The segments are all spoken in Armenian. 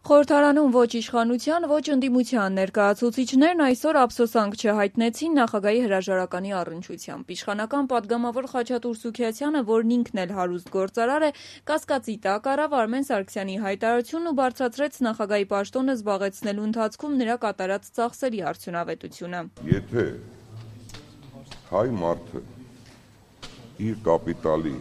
Խորհրդարանում ոչ իշխանության, ոչ ընդդիմության ներկայացուցիչներն այսօր ափսոսանք չհայտնեցին նախագահի հրաժարականի առնչությամբ։ Իշխանական պատգամավոր Խաչատուր Սուքիացյանը, որն ինքն էլ հարուստ գործարար է, կասկածի տակ առավ Արմեն Սարգսյանի հայտարարությունն ու բարձրացրեց նախագահի պաշտոնը զբաղեցնելու ընթացքում նրա կատարած ծախսերի արդյունավետությունը։ Եթե հայ մարդը իր կապիտալի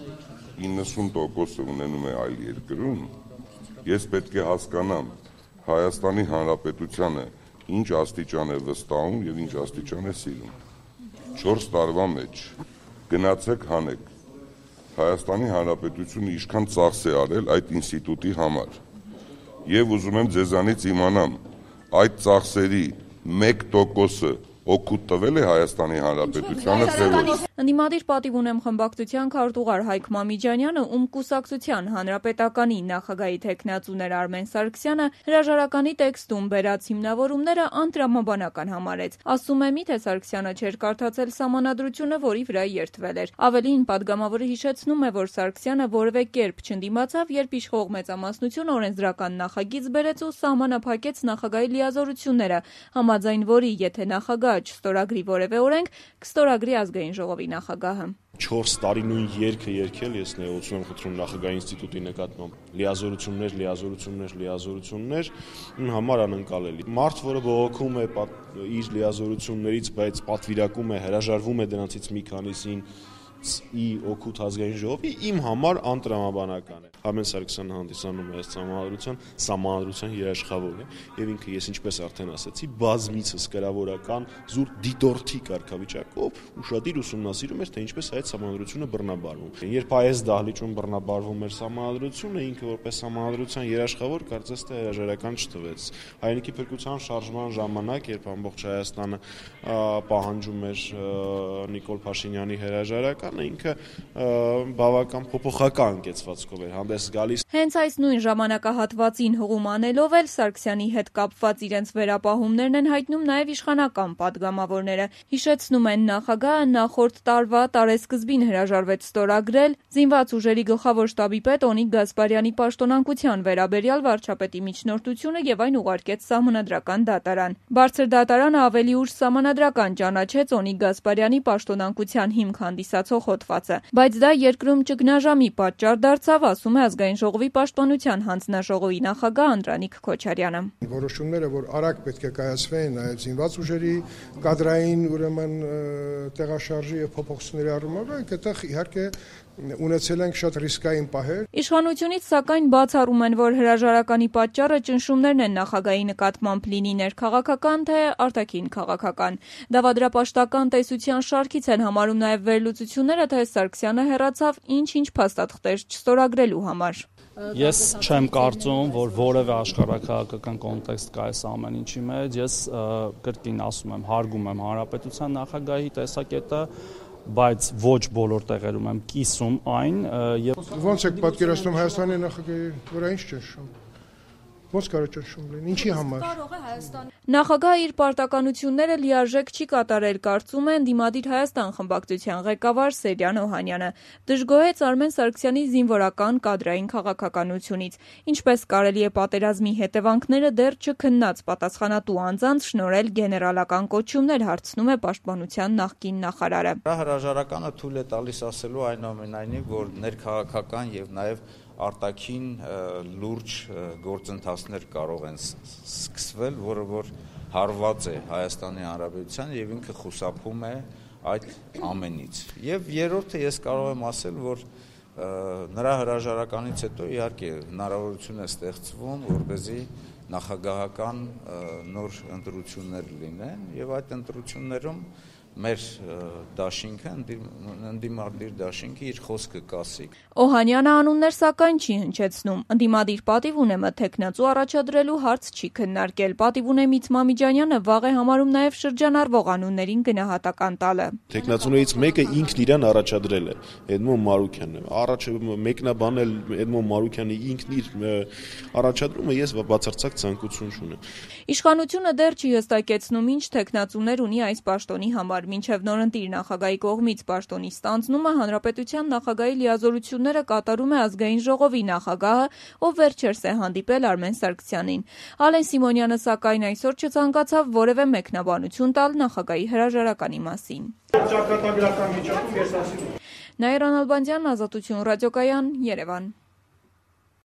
90% ունենում է այլ երկրում, ես պետք է հասկանամ Հայաստանի Հանրապետությանը ինչ աստիճան է վստահում եւ ինչ աստիճան է սիրում։ 4 տարվա մեջ գնացեք հանեք Հայաստանի Հանրապետությունը ինչքան ծախս է արել այդ ինստիտուտի համար։ Եվ ուզում եմ ձեզանից իմանամ, այդ ծախսերի 1%-ը օգուտ տվել է Հայաստանի Հանրապետությանը թե՞ Ընդդիմադիր պատիվ ունեմ խմբակցության քարտուղար Հայկ Մամիջանյանը, ում կուսակցության Հանրապետականի նախագահի թեկնածուներ Արմեն Սարգսյանը հրաժարականի տեքստում բերած հիմնավորումները անտրամաբանական համարեց։ Ասում է, միթե Սարգսյանը չէր կարդացել սահմանադրությունը, որի վրա երդվել էր։ Ավելին, պատգամավորը հիշեցնում է, որ Սարգսյանը որևէ կերպ չընդդիմացավ, երբ իշխող մեծամասնությունը օրենսդրական նախագիծ բերեց ու սահմանափակեց նախագահի լիազորությունները, համաձայն որի, եթե նախագահը չստորագրի որևէ օրենք, կստորագրի ազգային ժողովի նախագահը։ 4 տարի նույն երգը երգել, ես ներողություն եմ խնդրում նախագահի ինստիտուտի նկատմամբ։ Լիազորություններ, իմ համար անընկալելի։ Մարդ, որը բողոքում է իր լիազորություններից, բայց պատվիրակում է, հրաժարվում է դրանցից մի քանիսին օգուտ ազգային ժողովի, իմ համար անտրամաբանական է։ Արմեն Սարգսյանը հանդիսանում է սահմանադրության երաշխավոր է, եւ ինքը ես ինչպես արդեն ասացի, բազմիցս կրավորական զուր դիտորդի կարգավիճակով ուշադիր ուսումնասիրում էր, թե ինչպես այդ սահմանադրությունը բռնաբարվում։ Երբ այս դահլիճում բռնաբարվում էր սահմանադրությունը, ինքը որպես սահմանադրության երաշխավոր կարծես թե հրաժարական չտվեց։ Հայրենիքի փրկության շարժման ժամանակ, երբ ամբողջ Հայաստանը պահանջում էր Նիկոլ Փաշինյանի հրաժարականը, ինքը բավական փոփոխական կեցվածքով էր հանդես գալիս։ Հենց այս նույն ժամանակահատվածին հղում անելով էլ Սարգսյանի հետ կապված իրենց վերապահումներն են հայտնում նաև իշխանական պատգամավորները։ Հիշեցնում են, նախագահը նախորդ տարվա տարեսկզբին հրաժարվեց ստորագրել զինված ուժերի գլխավոր շտաբի պետ Օնիկ Գասպարյանի պաշտոնակության վերաբերյալ վարչապետի միջնորդությունը եւ այն ուղարկեց սահմանադրական դատարան։ Բարձր դատարանը ավելի ուշ սահմանադրական ճանաչեց Օնիկ Գասպարյանի պաշտոնակության հիմք հանդիսացող հոդվածը, բայց դա երկրում ճգնաժամի պատճառ դարձավ, ասում է ազգային ժողովի պաշտպանության հանձնաժողովի նախագահ Անդրանիկ Քոչարյանը։ Որոշումները, որ արագ պետք է կայացվեն նաև զինված ուժերի կադրային ուրեմն տեղաշարժի եւ փոփոխությունների առումով, այդտեղ իհարկե ունեցել ենք շատ ռիսկային պահեր։ Իշխանությունից սակայն բացառում են, որ հրաժարականի պատճառը ճնշումներն են նախագահի նկատմամբ լինի ներքաղաքական թե արտաքին քաղաքական։ Դավադրապաշտական տեսության շարքից են համարում նաև վերլուծությունները, թե Սարգսյանը հեռացավ ինչ փաստաթղթեր չստորագրելու համար։ Ես չեմ կարծում, որ որևէ աշխարհաքաղաքական կոնտեքստ կա այս ամեն ինչի մեջ։ Ես կրկին ասում եմ, հարգում եմ հանրապետության նախագահի տեսակետը, բայց ոչ բոլոր տեղերում եմ կիսում այն եւ ոնց եք պատկերացնում Հայաստանի նախագահի վրա ինչ ճնշում։ Ոնց կարող ճնշում լինի, ինչի համար։ Նախագահը իր պարտականությունները լիարժեք չի կատարել, կարծում է Ընդդիմադիր Հայաստան խմբակցության ղեկավար Սերյան Օհանյանը։ Դժգոհեց Արմեն Սարգսյանի զինվորական կադրային քաղաքականությունից, ինչպես կարելի է պատերազմի հետևանքները դեռ չքննած պատասխանատու անձանց շնորհել գեներալական կոչումներ, հարցնում է պաշտպանության նախկին նախարարը։ Հրաժարականը թույլ է տալիս ասելու այնուամենայնիվ, որ ներքաղաքական եւ նաեւ արտաքին լուրջ գործընթացներ կարող են սկսվել, որը որ հարված է Հայաստանի Հանրապետությանը եւ ինքը խուսափում է այդ ամենից։ Եվ երրորդը ես կարող եմ ասել, որ նրա հրաժարականից հետո իհարկե հնարավորություն է ստեղծվում, որպեսզի նախագահական նոր ընտրություններ լինեն եւ այդ ընտրություններում մեր դաշինքը, ընդդիմադիր դաշինքը իր խոսքը կասի։ Օհանյանը անուններ սակայն չի հնչեցնում։ Ընդդիմադիր պատիվ ունեմը թեկնածու առաջադրելու հարց չի քննարկել։ Պատիվ ունեմից Մամիջանյանը վաղ է համարում նաև շրջանառվող անուններին գնահատական տալը։ Թեկնածուներից մեկը ինքն իրան առաջադրել է, Էդմոն Մարուքյանն է։ Առաջ մեկնաբանել Էդմոն Մարուքյանի ինքն իր առաջադրումը ես բացարձակ ցանկություն չունեմ։ Իշխանությունը դեռ չի հստակեցնում ինչ թեկնածուներ ունի այս պաշտոնի համար։ համար մինչև նորընտիր նախագահի կողմից պաշտոնի ստանձնումը հանրապետության նախագահի լիազորությունները կատարում է ազգային ժողովի նախագահը, ով վերջերս է հանդիպել Արմեն Սարգսյանին։ Ալեն Սիմոնյանը սակայն այսօր չցանկացավ որևէ մեկնաբանություն տալ նախագահի հրաժարականի մասին։ Նաիրա Նալբանդյան, Ազատություն ռադիոկայան, Երևան։